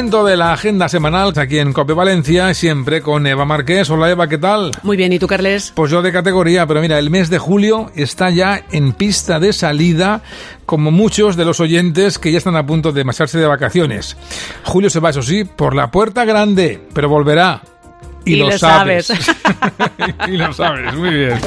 Momento de la agenda semanal aquí en COPE Valencia, siempre con Eva Marqués. Hola Eva, ¿qué tal? Muy bien, ¿y tú, Carles? Pues yo de categoría, pero mira, el mes de julio está ya en pista de salida, como muchos de los oyentes que ya están a punto de marcharse de vacaciones. Julio se va, eso sí, por la puerta grande, pero volverá. Y lo sabes. Y lo sabes, muy bien.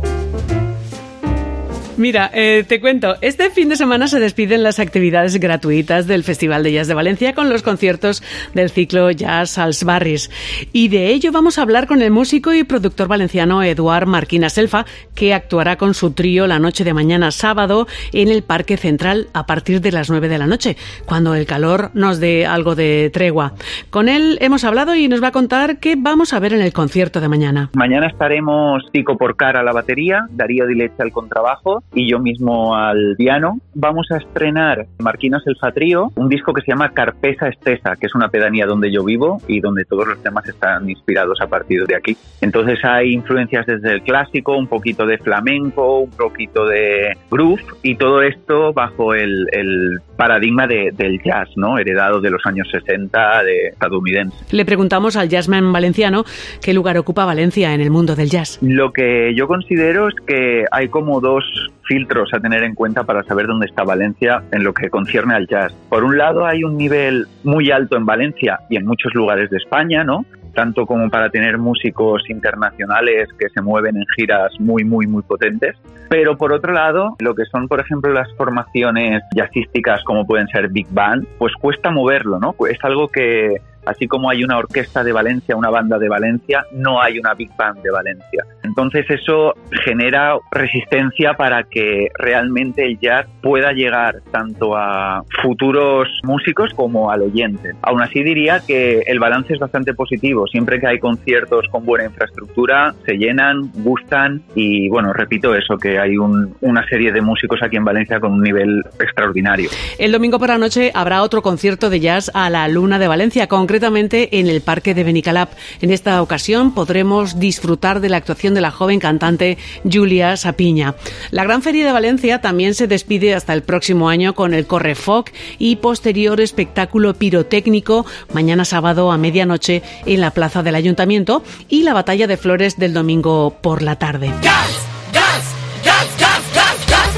Mira, te cuento, este fin de semana se despiden las actividades gratuitas del Festival de Jazz de Valencia con los conciertos del ciclo Jazz als Barris. Y de ello vamos a hablar con el músico y productor valenciano Eduard Marquina Selfa, que actuará con su trío la noche de mañana sábado en el Parque Central a partir de las 9 de la noche, cuando el calor nos dé algo de tregua. Con él hemos hablado y nos va a contar qué vamos a ver en el concierto de mañana. Mañana estaremos Tico Porcar a la batería, Darío Dilecha al contrabajo y yo mismo al piano. Vamos a estrenar Marquina Selfa Trío, un disco que se llama Carpesa Estesa, que es una pedanía donde yo vivo y donde todos los temas están inspirados a partir de aquí. Entonces hay influencias desde el clásico, un poquito de flamenco, un poquito de groove y todo esto bajo el paradigma del jazz, ¿no? Heredado de los años 60 de estadounidense. Le preguntamos al jazzman valenciano qué lugar ocupa Valencia en el mundo del jazz. Lo que yo considero es que hay como dos filtros a tener en cuenta para saber dónde está Valencia en lo que concierne al jazz. Por un lado, hay un nivel muy alto en Valencia y en muchos lugares de España, ¿no? Tanto como para tener músicos internacionales que se mueven en giras muy, muy, muy potentes. Pero por otro lado, lo que son, por ejemplo, las formaciones jazzísticas como pueden ser Big Band, pues cuesta moverlo, ¿no? Es algo que, así como hay una orquesta de Valencia, una banda de Valencia, no hay una Big Band de Valencia. Entonces eso genera resistencia para que realmente el jazz pueda llegar tanto a futuros músicos como al oyente. Aún así diría que el balance es bastante positivo. Siempre que hay conciertos con buena infraestructura, se llenan, gustan y, bueno, repito eso, que hay una serie de músicos aquí en Valencia con un nivel extraordinario. El domingo por la noche habrá otro concierto de jazz a la Luna de Valencia, concretamente en el Parque de Benicalap. En esta ocasión podremos disfrutar de la actuación de la joven cantante Julia Sapiña. La Gran Feria de Valencia también se despide hasta el próximo año con el Correfoc y posterior espectáculo pirotécnico mañana sábado a medianoche en la plaza del Ayuntamiento y la Batalla de Flores del domingo por la tarde. ¡Gas! ¡Gas! ¡Gas! ¡Gas! ¡Gas! ¡Gas!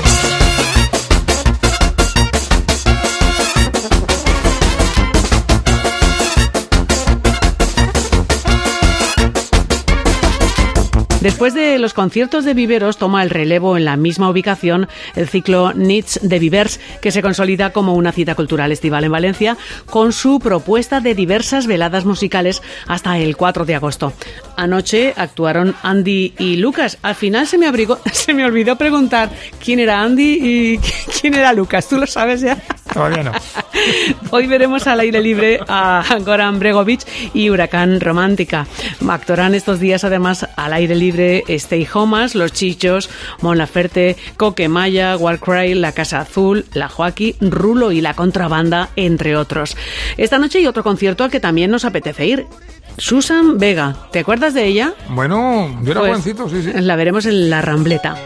Después de los conciertos de Viveros, toma el relevo en la misma ubicación el ciclo Nits de Vivers, que se consolida como una cita cultural estival en Valencia, con su propuesta de diversas veladas musicales hasta el 4 de agosto. Anoche actuaron Andy y Lucas. Al final se me olvidó preguntar quién era Andy y quién era Lucas. ¿Tú lo sabes ya? Todavía no. Hoy veremos al aire libre a Goran Bregovic y Huracán Romántica. Actuarán estos días además al aire libre Stay Homas, Los Chichos, Mon Laferte, Coquemaya, Warcry, La Casa Azul, La Joaquí, Rulo y La Contrabanda, entre otros. Esta noche hay otro concierto al que también nos apetece ir. Susan Vega, ¿te acuerdas de ella? Bueno, yo era jovencito, sí. La veremos en La Rambleta.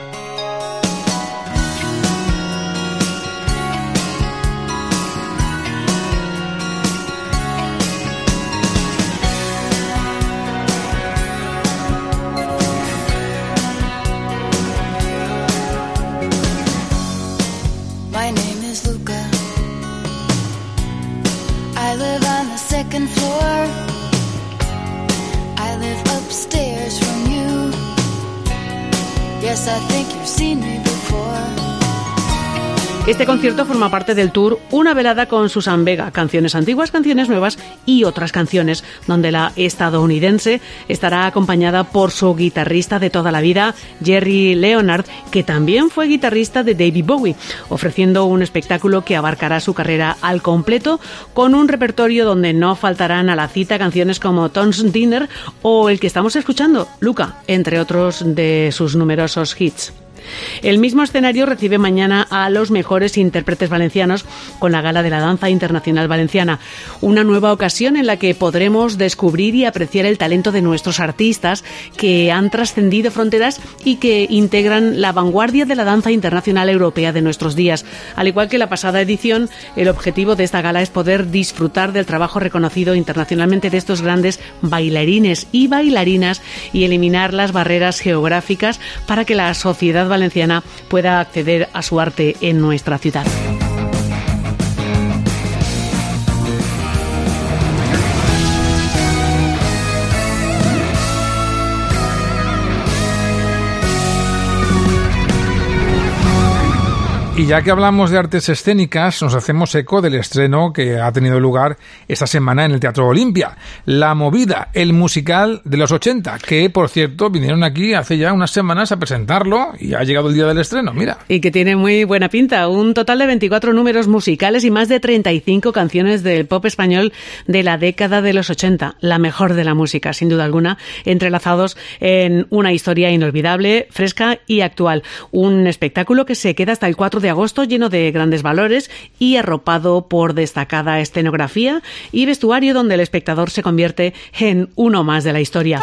Este concierto forma parte del tour Una velada con Susan Vega, canciones antiguas, canciones nuevas y otras canciones, donde la estadounidense estará acompañada por su guitarrista de toda la vida, Jerry Leonard, que también fue guitarrista de David Bowie, ofreciendo un espectáculo que abarcará su carrera al completo, con un repertorio donde no faltarán a la cita canciones como Tom's Dinner o el que estamos escuchando, Luca, entre otros de sus numerosos hits. El mismo escenario recibe mañana a los mejores intérpretes valencianos con la Gala de la Danza Internacional Valenciana, una nueva ocasión en la que podremos descubrir y apreciar el talento de nuestros artistas que han trascendido fronteras y que integran la vanguardia de la danza internacional europea de nuestros días. Al igual que la pasada edición, el objetivo de esta gala es poder disfrutar del trabajo reconocido internacionalmente de estos grandes bailarines y bailarinas y eliminar las barreras geográficas para que la sociedad valenciana pueda acceder a su arte en nuestra ciudad. Y ya que hablamos de artes escénicas, nos hacemos eco del estreno que ha tenido lugar esta semana en el Teatro Olimpia. La Movida, el musical de los 80, que, por cierto, vinieron aquí hace ya unas semanas a presentarlo y ha llegado el día del estreno, mira. Y que tiene muy buena pinta. Un total de 24 números musicales y más de 35 canciones del pop español de la década de los 80. La mejor de la música, sin duda alguna, entrelazados en una historia inolvidable, fresca y actual. Un espectáculo que se queda hasta el 4 de agosto lleno de grandes valores y arropado por destacada escenografía y vestuario donde el espectador se convierte en uno más de la historia.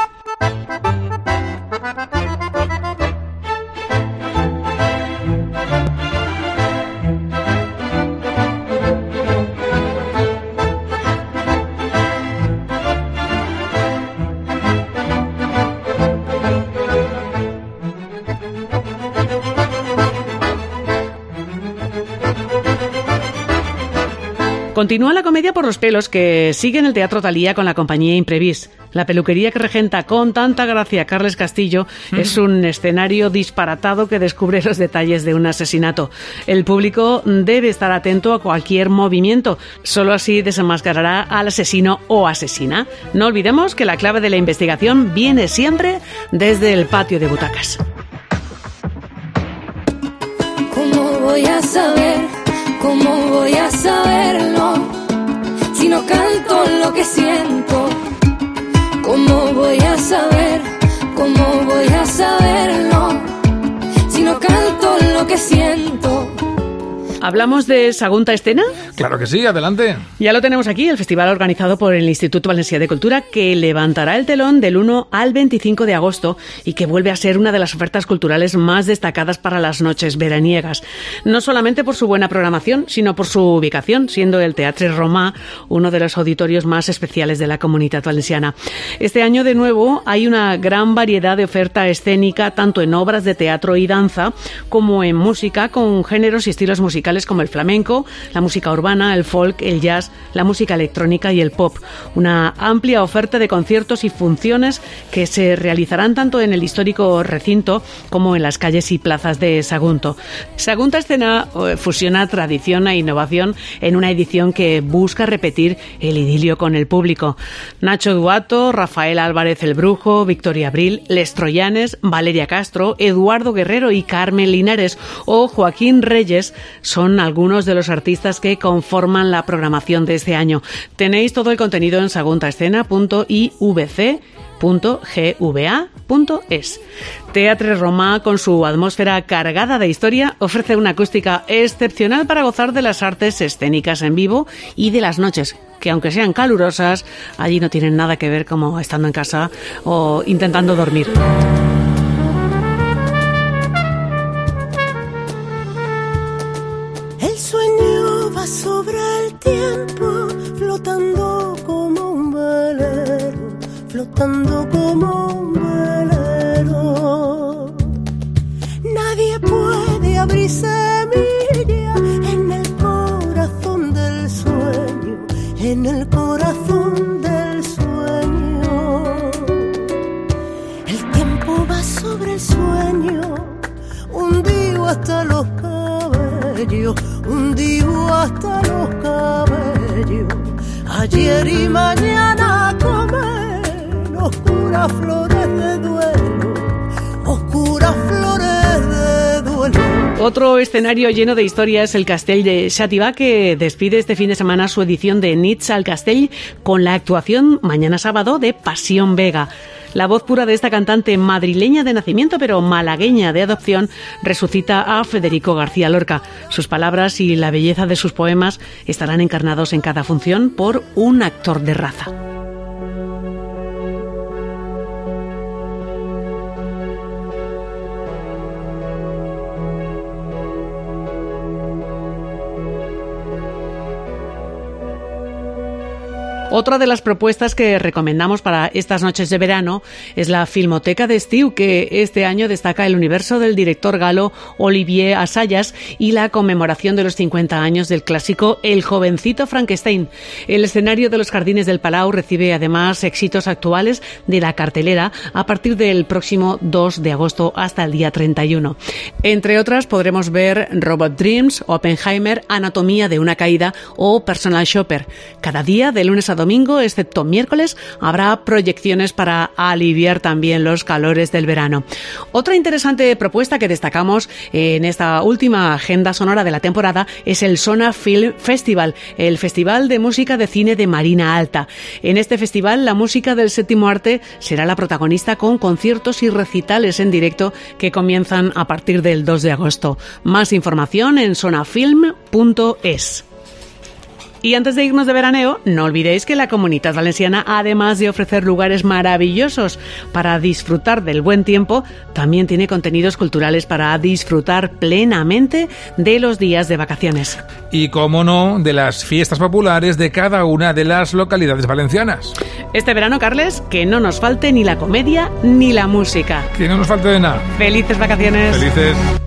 Continúa la comedia por los pelos que sigue en el Teatro Thalía con la compañía Imprevis. La peluquería que regenta con tanta gracia Carles Castillo es un escenario disparatado que descubre los detalles de un asesinato. El público debe estar atento a cualquier movimiento. Solo así desenmascarará al asesino o asesina. No olvidemos que la clave de la investigación viene siempre desde el patio de butacas. ¿Cómo voy a saber? ¿Cómo voy a saberlo si no canto lo que siento? ¿Cómo voy a saber? ¿Cómo voy a saberlo si no canto lo que siento? ¿Hablamos de Sagunta Escena? Claro que sí, adelante. Ya lo tenemos aquí, el festival organizado por el Instituto Valencià de Cultura, que levantará el telón del 1 al 25 de agosto y que vuelve a ser una de las ofertas culturales más destacadas para las noches veraniegas. No solamente por su buena programación, sino por su ubicación, siendo el Teatre Romà uno de los auditorios más especiales de la Comunitat Valenciana. Este año, de nuevo, hay una gran variedad de oferta escénica, tanto en obras de teatro y danza, como en música, con géneros y estilos musicales como el flamenco, la música urbana, el folk, el jazz, la música electrónica y el pop. Una amplia oferta de conciertos y funciones que se realizarán tanto en el histórico recinto como en las calles y plazas de Sagunto. Sagunta Escena fusiona tradición e innovación en una edición que busca repetir el idilio con el público. Nacho Duato, Rafael Álvarez el Brujo, Victoria Abril, Les Troyanes, Valeria Castro, Eduardo Guerrero y Carmen Linares o Joaquín Reyes son algunos de los artistas que conforman la programación de este año. Tenéis todo el contenido en saguntaescena.ivc.gva.es. Teatre Romà, con su atmósfera cargada de historia, ofrece una acústica excepcional para gozar de las artes escénicas en vivo y de las noches, que aunque sean calurosas, allí no tienen nada que ver como estando en casa o intentando dormir. El sueño va sobre el tiempo, flotando como un velero, flotando como un velero. Nadie puede abrir semilla en el corazón del sueño, en el corazón del sueño. El tiempo va sobre el sueño, hundido hasta los cabellos, hundido hasta los cabellos. Ayer y mañana comen oscuras flores de duelo, oscuras flores de duelo. Otro escenario lleno de historia es el Castell de Xàtiva, que despide este fin de semana su edición de Nits al Castell con la actuación mañana sábado de Pasión Vega. La voz pura de esta cantante madrileña de nacimiento pero malagueña de adopción resucita a Federico García Lorca. Sus palabras y la belleza de sus poemas estarán encarnados en cada función por un actor de raza. Otra de las propuestas que recomendamos para estas noches de verano es la Filmoteca de Estiu, que este año destaca el universo del director galo Olivier Assayas y la conmemoración de los 50 años del clásico El jovencito Frankenstein. El escenario de los Jardines del Palau recibe además éxitos actuales de la cartelera a partir del próximo 2 de agosto hasta el día 31. Entre otras podremos ver Robot Dreams, Oppenheimer, Anatomía de una caída o Personal Shopper. Cada día, de lunes a domingo, excepto miércoles, habrá proyecciones para aliviar también los calores del verano. Otra interesante propuesta que destacamos en esta última agenda sonora de la temporada es el Sona Film Festival, el festival de música de cine de Marina Alta. En este festival, la música del séptimo arte será la protagonista, con conciertos y recitales en directo que comienzan a partir del 2 de agosto. Más información en sonafilm.es. Y antes de irnos de veraneo, no olvidéis que la Comunitat Valenciana, además de ofrecer lugares maravillosos para disfrutar del buen tiempo, también tiene contenidos culturales para disfrutar plenamente de los días de vacaciones. Y, cómo no, de las fiestas populares de cada una de las localidades valencianas. Este verano, Carles, que no nos falte ni la comedia ni la música. Que no nos falte de nada. ¡Felices vacaciones! ¡Felices!